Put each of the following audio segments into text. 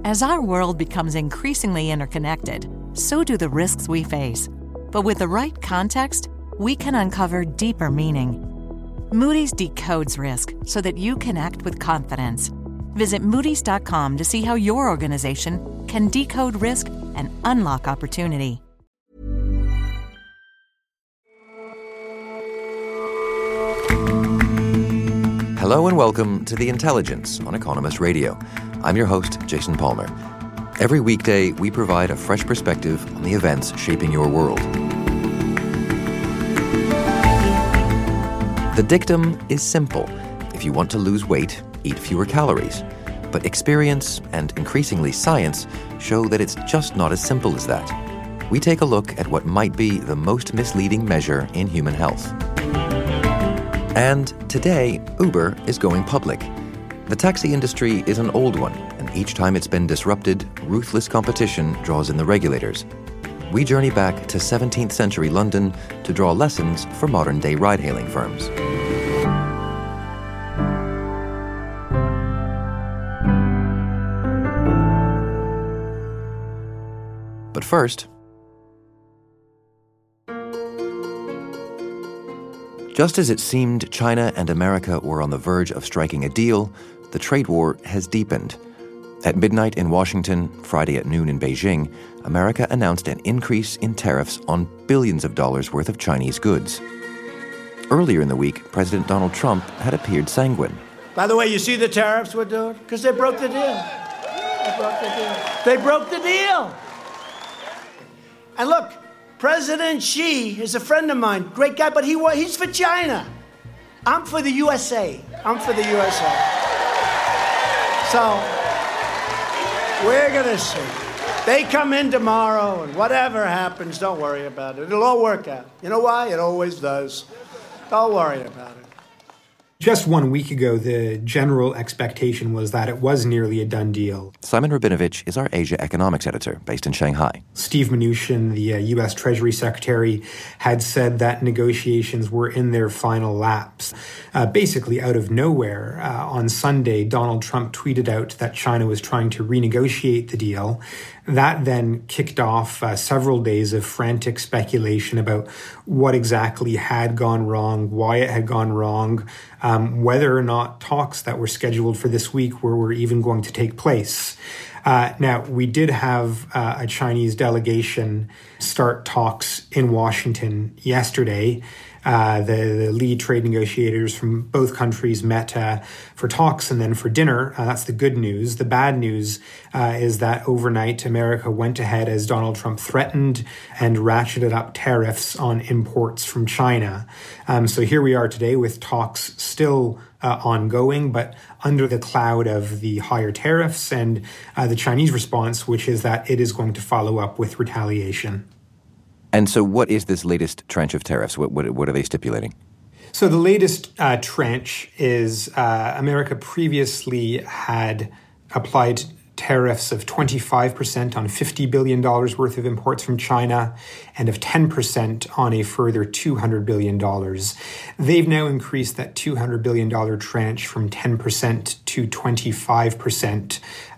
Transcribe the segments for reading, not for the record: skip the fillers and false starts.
As our world becomes increasingly interconnected, so do the risks we face. But with the right context, we can uncover deeper meaning. Moody's decodes risk so that you can act with confidence. Visit Moody's.com to see how your organization can decode risk and unlock opportunity. Hello and welcome to The Intelligence on Economist Radio. I'm your host, Jason Palmer. Every weekday, we provide a fresh perspective on the events shaping your world. The dictum is simple. If you want to lose weight, eat fewer calories. But experience and increasingly science show that it's just not as simple as that. We take a look at what might be the most misleading measure in human health. And today, Uber is going public. The taxi industry is an old one, and each time it's been disrupted, ruthless competition draws in the regulators. We journey back to 17th century London to draw lessons for modern-day ride-hailing firms. But first, just as it seemed China and America were on the verge of striking a deal, the trade war has deepened. At midnight in Washington, Friday at noon in Beijing, America announced an increase in tariffs on billions of dollars worth of Chinese goods. Earlier in the week, President Donald Trump had appeared sanguine. By the way, you see the tariffs we're doing? Because they broke the deal. They broke the deal. And look, President Xi is a friend of mine, great guy, but he's for China. I'm for the USA. So, we're going to see. They come in tomorrow, and whatever happens, don't worry about it. It'll all work out. You know why? It always does. Don't worry about it. Just 1 week ago, the general expectation was that it was nearly a done deal. Simon Rabinovich is our Asia economics editor based in Shanghai. Steve Mnuchin, the U.S. Treasury Secretary, had said that negotiations were in their final laps. Basically, out of nowhere, on Sunday, Donald Trump tweeted out that China was trying to renegotiate the deal. That then kicked off several days of frantic speculation about what exactly had gone wrong, why it had gone wrong, whether or not talks that were scheduled for this week were even going to take place. Now, we did have a Chinese delegation start talks in Washington yesterday. The lead trade negotiators from both countries met for talks and then for dinner. That's the good news. The bad news is that overnight, America went ahead, as Donald Trump threatened, and ratcheted up tariffs on imports from China. So here we are today with talks still ongoing, but under the cloud of the higher tariffs and the Chinese response, which is that it is going to follow up with retaliation. And so what is this latest tranche of tariffs? What are they stipulating? So the latest tranche is America previously had applied tariffs of 25% on $50 billion worth of imports from China and of 10% on a further $200 billion. They've now increased that $200 billion tranche from 10% to 25%.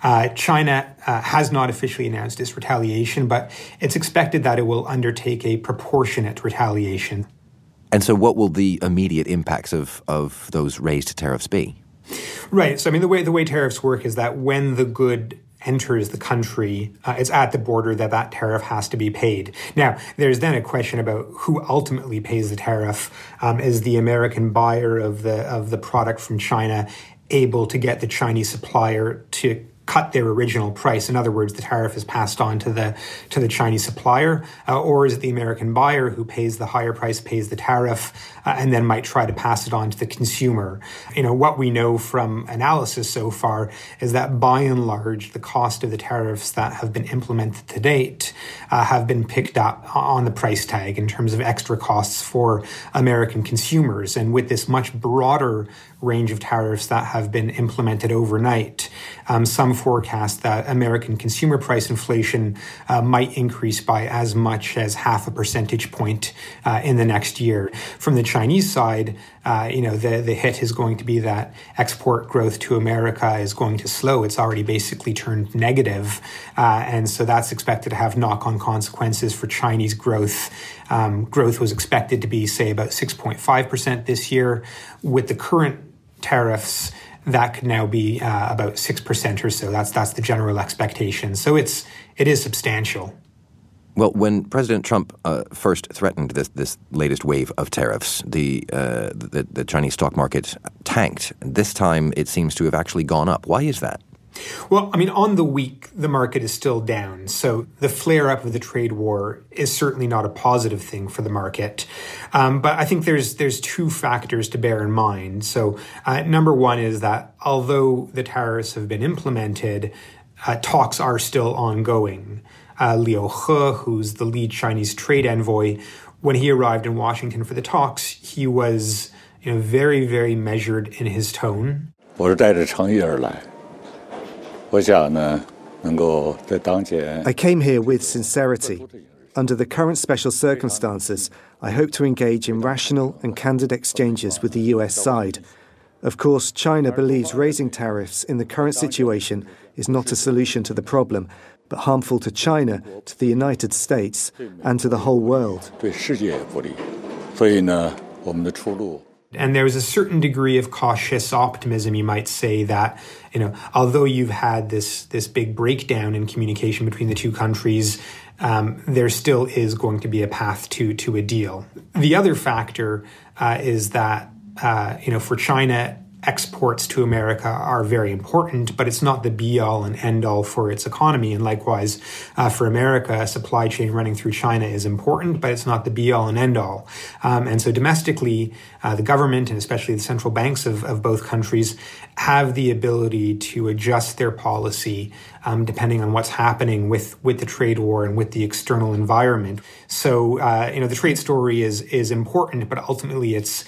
China has not officially announced its retaliation, but it's expected that it will undertake a proportionate retaliation. And so what will the immediate impacts of those raised tariffs be? Right. So, I mean, the way tariffs work is that when the good enters the country, it's at the border that tariff has to be paid. Now, there's then a question about who ultimately pays the tariff. Is the American buyer of the product from China able to get the Chinese supplier to cut their original price? In other words, the tariff is passed on to the Chinese supplier, or is it the American buyer who pays the higher price, pays the tariff, and then might try to pass it on to the consumer? You know, what we know from analysis so far is that by and large, the cost of the tariffs that have been implemented to date have been picked up on the price tag in terms of extra costs for American consumers. And with this much broader range of tariffs that have been implemented overnight, some some forecast that American consumer price inflation might increase by as much as 0.5 percentage point in the next year. From the Chinese side, the hit is going to be that export growth to America is going to slow. It's already basically turned negative. And so that's expected to have knock-on consequences for Chinese growth. Growth was expected to be, say, about 6.5% this year. With the current tariffs, that could now be about 6% or so. That's the general expectation. So it is substantial. Well, when President Trump first threatened this latest wave of tariffs, the Chinese stock market tanked. This time, it seems to have actually gone up. Why is that? Well, I mean, on the week, the market is still down. So the flare-up of the trade war is certainly not a positive thing for the market. But I think there's two factors to bear in mind. So number one is that although the tariffs have been implemented, talks are still ongoing. Liu He, who's the lead Chinese trade envoy, when he arrived in Washington for the talks, he was very, very measured in his tone. I came here with sincerity. Under the current special circumstances, I hope to engage in rational and candid exchanges with the US side. Of course, China believes raising tariffs in the current situation is not a solution to the problem, but harmful to China, to the United States, and to the whole world. And there's a certain degree of cautious optimism, you might say, that, although you've had this big breakdown in communication between the two countries, there still is going to be a path to a deal. The other factor is that, for China, exports to America are very important, but it's not the be-all and end-all for its economy. And likewise, for America, a supply chain running through China is important, but it's not the be-all and end-all. And so domestically, the government and especially the central banks of both countries have the ability to adjust their policy depending on what's happening with the trade war and with the external environment. So, the trade story is important, but ultimately it's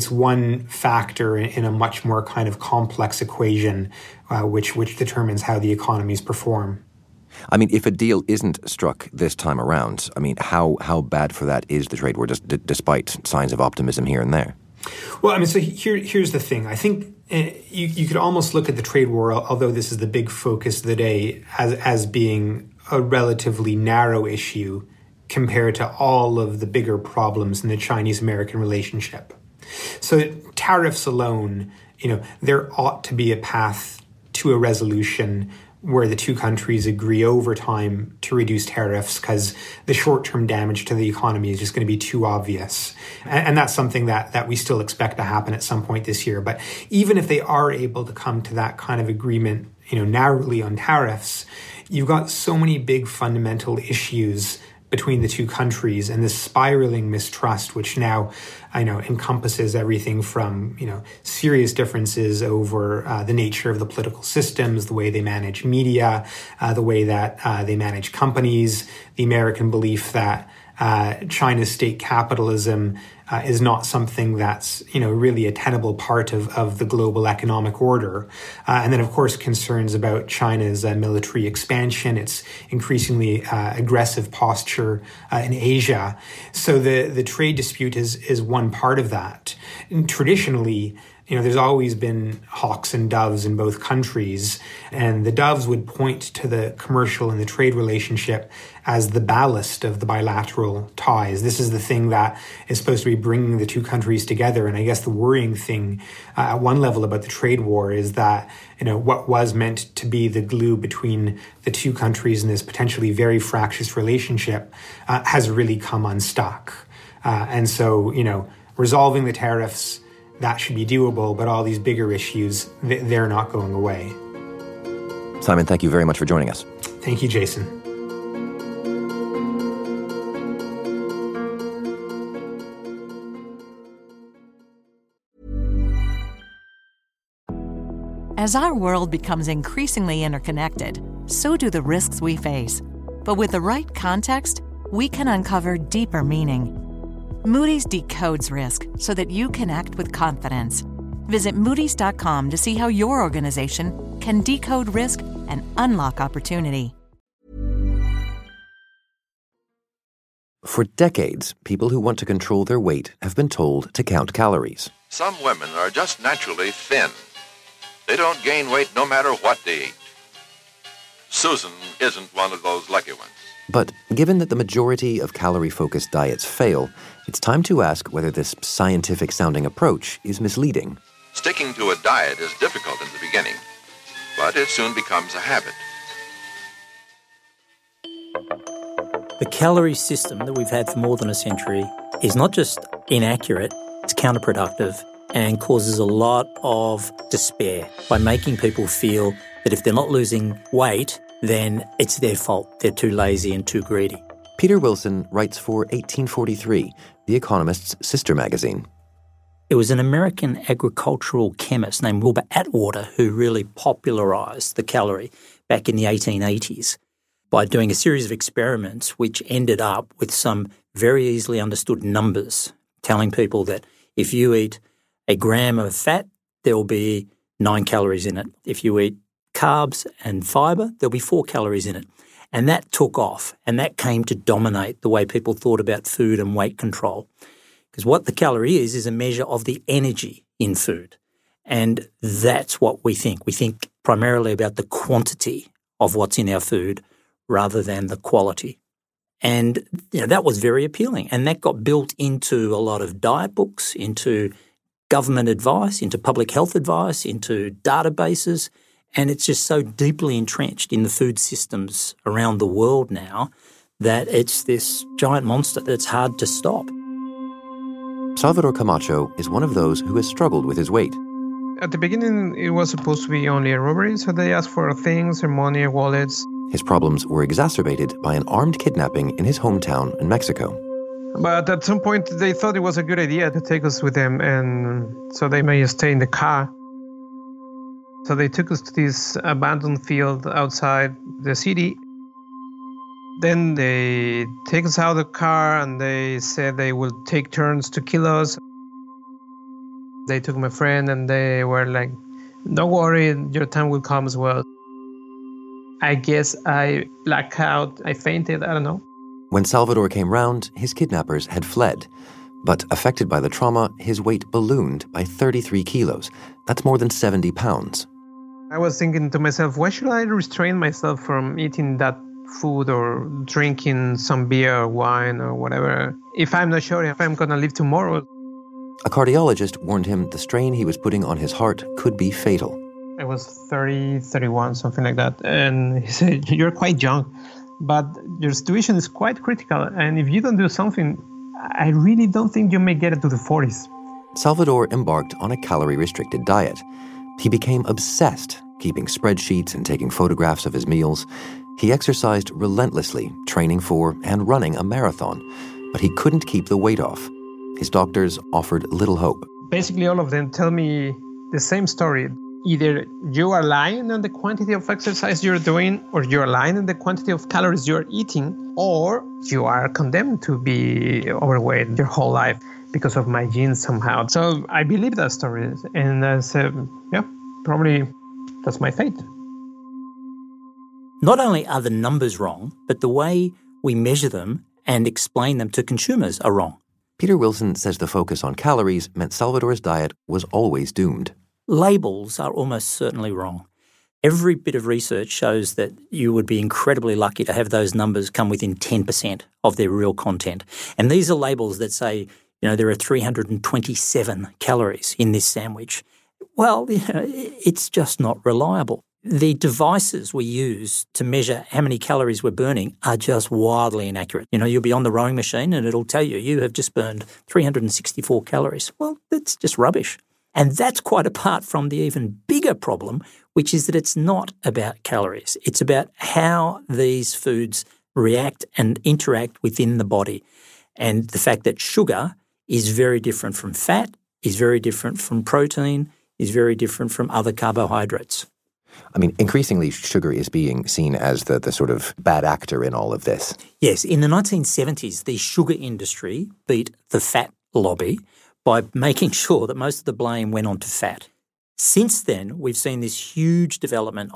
one factor in a much more kind of complex equation, which determines how the economies perform. I mean, if a deal isn't struck this time around, I mean, how bad for that is the trade war, despite signs of optimism here and there? Well, I mean, so here's the thing. I think you could almost look at the trade war, although this is the big focus of the day, as being a relatively narrow issue compared to all of the bigger problems in the Chinese-American relationship. So tariffs alone, there ought to be a path to a resolution where the two countries agree over time to reduce tariffs, because the short-term damage to the economy is just going to be too obvious. And that's something that we still expect to happen at some point this year. But even if they are able to come to that kind of agreement, narrowly on tariffs, you've got so many big fundamental issues between the two countries and this spiraling mistrust, which now, encompasses everything from, serious differences over the nature of the political systems, the way they manage media, the way that they manage companies, the American belief that China's state capitalism is not something that's, really a tenable part of the global economic order. And then, of course, concerns about China's military expansion, its increasingly aggressive posture in Asia. So the trade dispute is one part of that. And traditionally, there's always been hawks and doves in both countries, and the doves would point to the commercial and the trade relationship as the ballast of the bilateral ties. This is the thing that is supposed to be bringing the two countries together. And I guess the worrying thing at one level about the trade war is that, what was meant to be the glue between the two countries in this potentially very fractious relationship has really come unstuck. And so, resolving the tariffs, that should be doable, but all these bigger issues, they're not going away. Simon, thank you very much for joining us. Thank you, Jason. As our world becomes increasingly interconnected, so do the risks we face. But with the right context, we can uncover deeper meaning. Moody's decodes risk so that you can act with confidence. Visit Moody's.com to see how your organization can decode risk and unlock opportunity. For decades, people who want to control their weight have been told to count calories. Some women are just naturally thin. They don't gain weight no matter what they eat. Susan isn't one of those lucky ones. But given that the majority of calorie-focused diets fail, it's time to ask whether this scientific-sounding approach is misleading. Sticking to a diet is difficult in the beginning, but it soon becomes a habit. The calorie system that we've had for more than a century is not just inaccurate, it's counterproductive and causes a lot of despair by making people feel that if they're not losing weight, then it's their fault. They're too lazy and too greedy. Peter Wilson writes for 1843, The Economist's sister magazine. It was an American agricultural chemist named Wilbur Atwater who really popularised the calorie back in the 1880s by doing a series of experiments which ended up with some very easily understood numbers, telling people that if you eat a gram of fat, there will be 9 calories in it. If you eat carbs and fibre, there'll be 4 calories in it. And that took off, and that came to dominate the way people thought about food and weight control. Because what the calorie is a measure of the energy in food. And that's what we think. We think primarily about the quantity of what's in our food rather than the quality. And that was very appealing. And that got built into a lot of diet books, into government advice, into public health advice, into databases. And it's just so deeply entrenched in the food systems around the world now that it's this giant monster that's hard to stop. Salvador Camacho is one of those who has struggled with his weight. At the beginning, it was supposed to be only a robbery, so they asked for things, their money, wallets. His problems were exacerbated by an armed kidnapping in his hometown in Mexico. But at some point, they thought it was a good idea to take us with them, and so they made us stay in the car. So they took us to this abandoned field outside the city. Then they take us out of the car and they said they will take turns to kill us. They took my friend and they were like, don't worry, your time will come as well. I guess I blacked out, I fainted, I don't know. When Salvador came round, his kidnappers had fled. But affected by the trauma, his weight ballooned by 33 kilos. That's more than 70 pounds. I was thinking to myself, why should I restrain myself from eating that food or drinking some beer or wine or whatever if I'm not sure if I'm going to live tomorrow? A cardiologist warned him the strain he was putting on his heart could be fatal. I was 30, 31, something like that. And he said, you're quite young, but your situation is quite critical. And if you don't do something, I really don't think you may get it to the 40s. Salvador embarked on a calorie-restricted diet. He became obsessed, keeping spreadsheets and taking photographs of his meals. He exercised relentlessly, training for and running a marathon, but he couldn't keep the weight off. His doctors offered little hope. Basically, all of them tell me the same story. Either you are lying on the quantity of exercise you're doing, or you're lying on the quantity of calories you're eating, or you are condemned to be overweight your whole life because of my genes somehow. So I believe that story. And I said, yeah, probably that's my fate. Not only are the numbers wrong, but the way we measure them and explain them to consumers are wrong. Peter Wilson says the focus on calories meant Salvador's diet was always doomed. Labels are almost certainly wrong. Every bit of research shows that you would be incredibly lucky to have those numbers come within 10% of their real content. And these are labels that say, there are 327 calories in this sandwich. Well, it's just not reliable. The devices we use to measure how many calories we're burning are just wildly inaccurate. You'll be on the rowing machine and it'll tell you have just burned 364 calories. Well, that's just rubbish. And that's quite apart from the even bigger problem, which is that it's not about calories. It's about how these foods react and interact within the body. And the fact that sugar is very different from fat, is very different from protein, is very different from other carbohydrates. I mean, increasingly sugar is being seen as the sort of bad actor in all of this. Yes, in the 1970s, the sugar industry beat the fat lobby by making sure that most of the blame went on to fat. Since then, we've seen this huge development of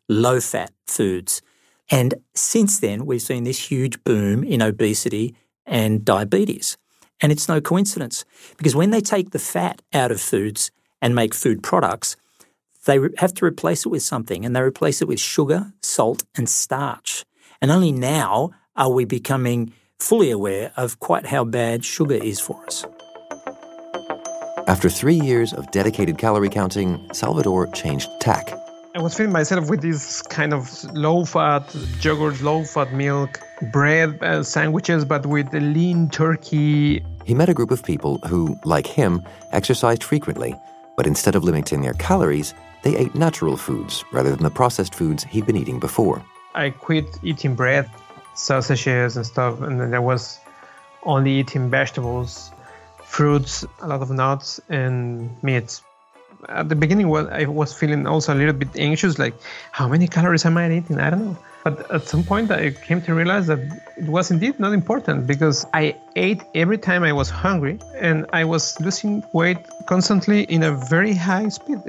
low-fat foods. And since then, we've seen this huge boom in obesity and diabetes. And it's no coincidence, because when they take the fat out of foods and make food products, they have to replace it with something, and they replace it with sugar, salt, and starch. And only now are we becoming fully aware of quite how bad sugar is for us. After 3 years of dedicated calorie counting, Salvador changed tack. I was feeling myself with this kind of low-fat yogurt, low-fat milk, bread sandwiches, but with a lean turkey. He met a group of people who, like him, exercised frequently, but instead of limiting their calories, they ate natural foods rather than the processed foods he'd been eating before. I quit eating bread, sausages and stuff, and then I was only eating vegetables, fruits, a lot of nuts, and meats. At the beginning, I was feeling also a little bit anxious, like, how many calories am I eating? I don't know. But at some point, I came to realize that it was indeed not important, because I ate every time I was hungry, and I was losing weight constantly in a very high speed.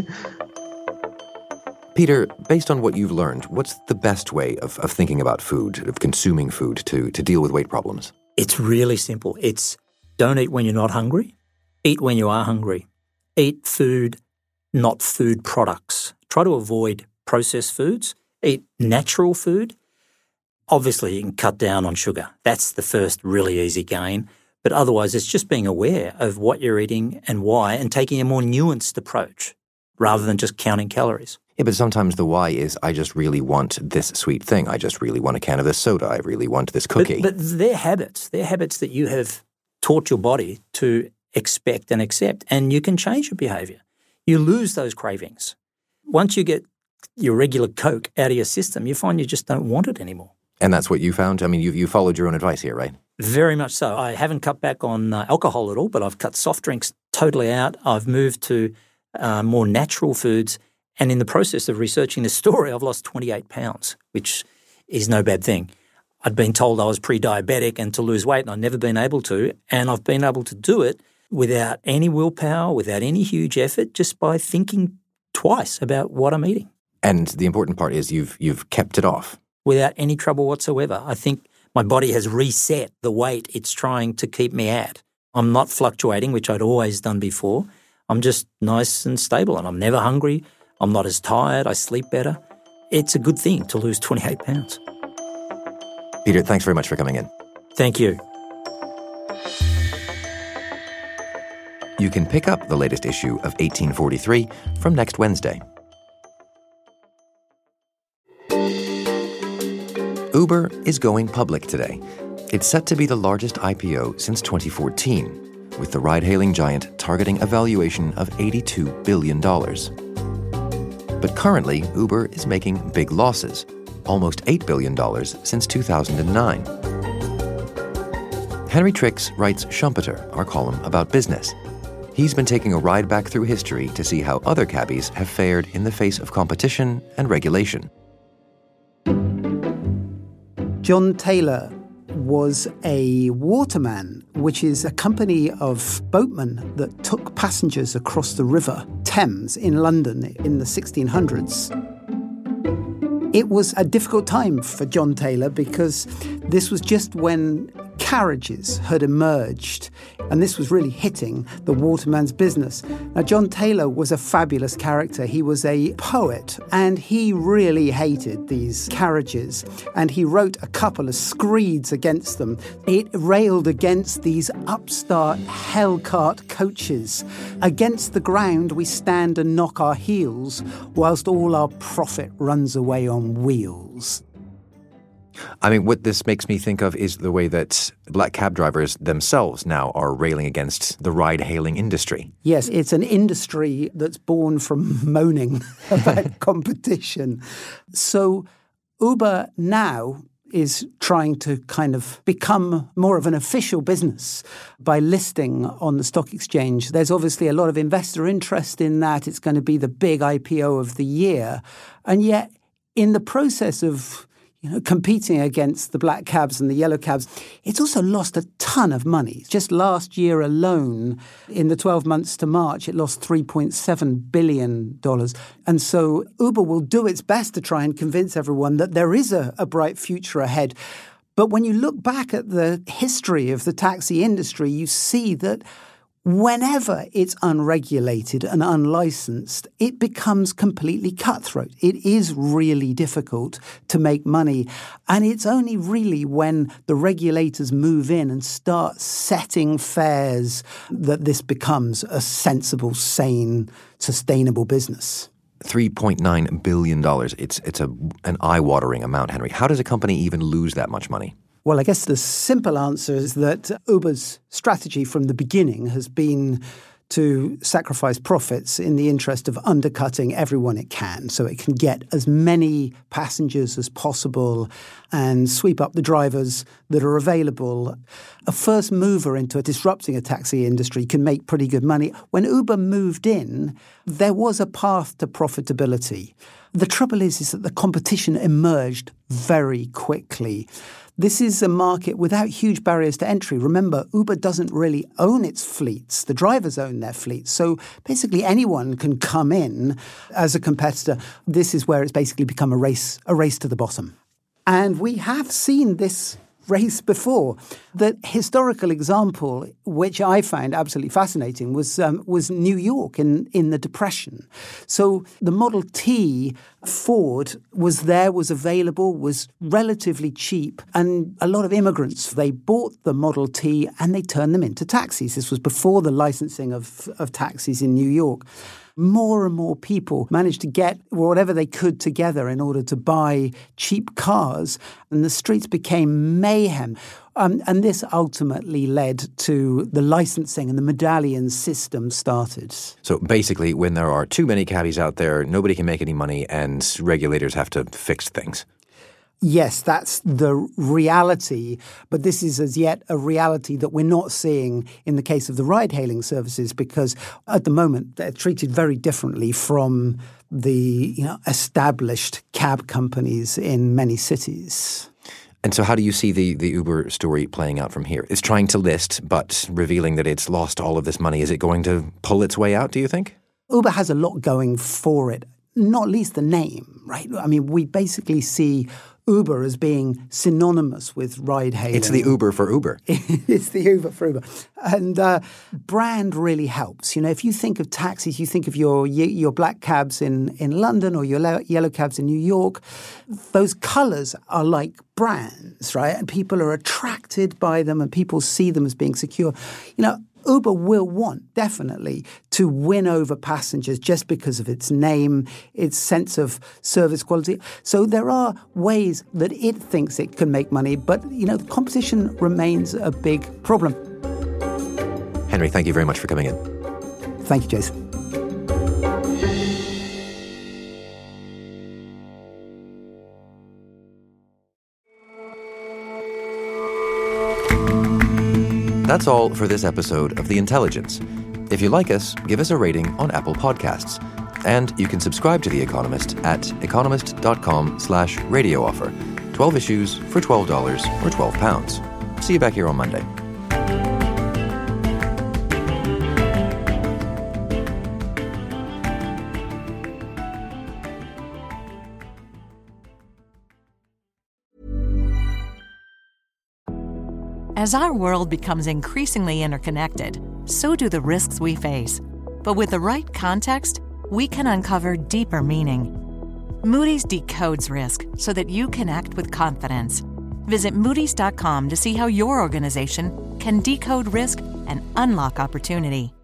Peter, based on what you've learned, what's the best way of thinking about food, of consuming food to deal with weight problems? It's really simple. It's don't eat when you're not hungry. Eat when you are hungry. Eat food, not food products. Try to avoid processed foods. Eat natural food. Obviously, you can cut down on sugar. That's the first really easy gain. But otherwise, it's just being aware of what you're eating and why, and taking a more nuanced approach rather than just counting calories. Yeah, but sometimes the why is, I just really want this sweet thing. I just really want a can of this soda. I really want this cookie. But they're habits. They're habits that you have taught your body to expect and accept, and you can change your behaviour. You lose those cravings. Once you get your regular Coke out of your system, you find you just don't want it anymore. And that's what you found? I mean, you followed your own advice here, right? Very much so. I haven't cut back on alcohol at all, but I've cut soft drinks totally out. I've moved to more natural foods. And in the process of researching this story, I've lost 28 pounds, which is no bad thing. I'd been told I was pre-diabetic and to lose weight, and I've never been able to. And I've been able to do it without any willpower, without any huge effort, just by thinking twice about what I'm eating. And the important part is you've kept it off. Without any trouble whatsoever. I think my body has reset the weight it's trying to keep me at. I'm not fluctuating, which I'd always done before. I'm just nice and stable, and I'm never hungry. I'm not as tired. I sleep better. It's a good thing to lose 28 pounds. Peter, thanks very much for coming in. Thank you. You can pick up the latest issue of 1843 from next Wednesday. Uber is going public today. It's set to be the largest IPO since 2014, with the ride-hailing giant targeting a valuation of $82 billion. But currently, Uber is making big losses, almost $8 billion since 2009. Henry Tricks writes Schumpeter, our column about business. He's been taking a ride back through history to see how other cabbies have fared in the face of competition and regulation. John Taylor was a waterman, which is a company of boatmen that took passengers across the River Thames in London in the 1600s. It was a difficult time for John Taylor because this was just when carriages had emerged, and this was really hitting the waterman's business. Now, John Taylor was a fabulous character. He was a poet, and he really hated these carriages, and he wrote a couple of screeds against them. It railed against these upstart hellcart coaches. Against the ground we stand and knock our heels, whilst all our profit runs away on wheels. I mean, what this makes me think of is the way that black cab drivers themselves now are railing against the ride-hailing industry. Yes, it's an industry that's born from moaning about competition. So Uber now is trying to kind of become more of an official business by listing on the stock exchange. There's obviously a lot of investor interest in that. It's going to be the big IPO of the year. And yet, in the process of competing against the black cabs and the yellow cabs. It's also lost a ton of money. Just last year alone, in the 12 months to March, it lost $3.7 billion. And so Uber will do its best to try and convince everyone that there is a bright future ahead. But when you look back at the history of the taxi industry, you see that whenever it's unregulated and unlicensed, it becomes completely cutthroat. It is really difficult to make money. And it's only really when the regulators move in and start setting fares that this becomes a sensible, sane, sustainable business. $3.9 billion. It's an eye-watering amount, Henry. How does a company even lose that much money? Well, I guess the simple answer is that Uber's strategy from the beginning has been to sacrifice profits in the interest of undercutting everyone it can so it can get as many passengers as possible and sweep up the drivers that are available. A first mover into disrupting a taxi industry can make pretty good money. When Uber moved in, there was a path to profitability. The trouble is that the competition emerged very quickly. This is a market without huge barriers to entry. Remember, Uber doesn't really own its fleets. The drivers own their fleets. So basically anyone can come in as a competitor. This is where it's basically become a race to the bottom. And we have seen this race before. The historical example, which I found absolutely fascinating, was New York in the Depression. So the Model T Ford was available, was relatively cheap, and a lot of immigrants, they bought the Model T and they turned them into taxis. This was before the licensing of taxis in New York. More and more people managed to get whatever they could together in order to buy cheap cars, and the streets became mayhem. And this ultimately led to the licensing and the medallion system started. So basically, when there are too many cabbies out there, nobody can make any money and regulators have to fix things. Yes, that's the reality, but this is as yet a reality that we're not seeing in the case of the ride-hailing services because at the moment they're treated very differently from the established cab companies in many cities. And so how do you see the Uber story playing out from here? It's trying to list, but revealing that it's lost all of this money. Is it going to pull its way out, do you think? Uber has a lot going for it, not least the name, right? I mean, we basically see Uber as being synonymous with ride-hailing. It's the Uber for Uber. It's the Uber for Uber. And brand really helps. If you think of taxis, you think of your black cabs in London or your yellow cabs in New York. Those colours are like brands, right? And people are attracted by them and people see them as being secure. Uber will want, definitely, to win over passengers just because of its name, its sense of service quality. So there are ways that it thinks it can make money, but, the competition remains a big problem. Henry, thank you very much for coming in. Thank you, Jason. That's all for this episode of The Intelligence. If you like us, give us a rating on Apple Podcasts. And you can subscribe to The Economist at economist.com/radio offer. 12 issues for $12 or £12. See you back here on Monday. As our world becomes increasingly interconnected, so do the risks we face. But with the right context, we can uncover deeper meaning. Moody's decodes risk so that you can act with confidence. Visit Moodys.com to see how your organization can decode risk and unlock opportunity.